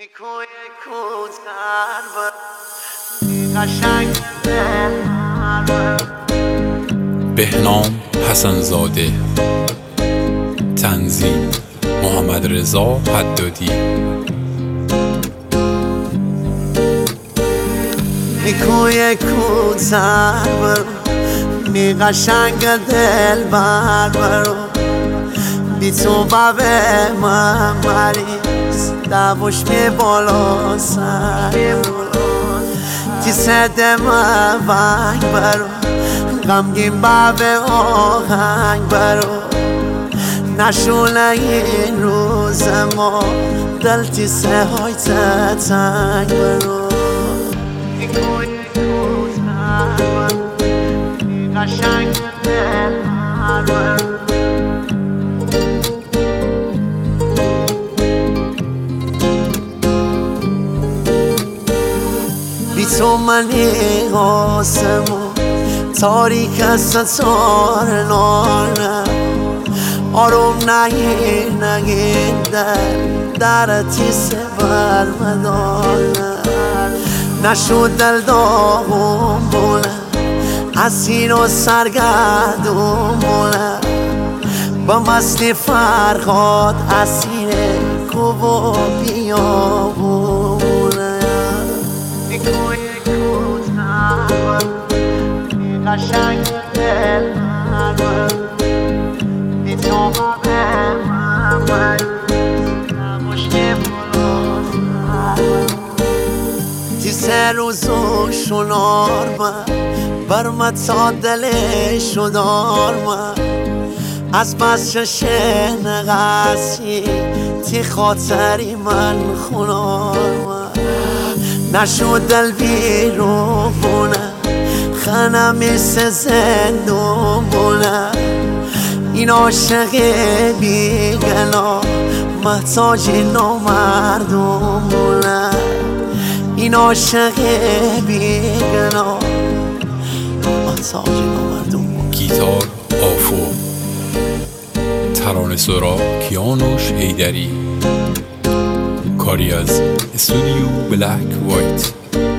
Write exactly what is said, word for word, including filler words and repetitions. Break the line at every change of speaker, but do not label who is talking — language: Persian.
بهنام حسن‌زاده. تنظیم محمد رضا حدادی.
نیکوی کود سر برو، می قشنگ دل بر برو، بی تو بابه من مریض دوش می بالا سر تی سده من ونگ برو، غمگین بابه آهنگ برو، نشونه این روز ما دل تی سه های تنگ برو. قشنگ دل برو، بی تو منی آسمون تاریک است تار نارم، آروم نگیر نگیر دل در تیسه برمدارم، نشود دل داغم بولم اسیر و سرگردون بولم، با مستی فرهاد اسیر کوب و بیابون بولم. نیکوی کود سر قشنگ دل برو، بی تو بابه من مریض نباش که تی سه روز و شنار من برمت تا دلش رو دار من، از بس چشه نقصی تی خاطری من خونار من، نشود دل بیرون بونه خنم مثل زندون بونه، این عاشق بیگنا محتاج نامردون بونه، این عاشق بیگنا محتاج نامردون بونه.
گیتار آفو. ترانه سرا کیانوش حیدری. کاری از استودیو بلک وایت.